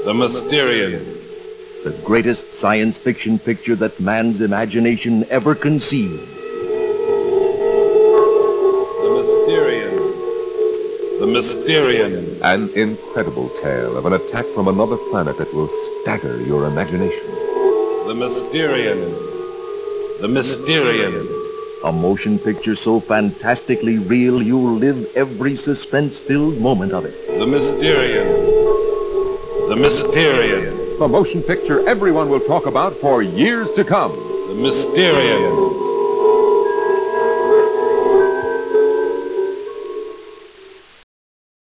The Mysterian. The greatest science fiction picture that man's imagination ever conceived. The Mysterian. The Mysterian. An incredible tale of an attack from another planet that will stagger your imagination. The Mysterian. The Mysterian. A motion picture so fantastically real you'll live every suspense-filled moment of it. The Mysterian. The Mysterian. The motion picture everyone will talk about for years to come. The Mysterian.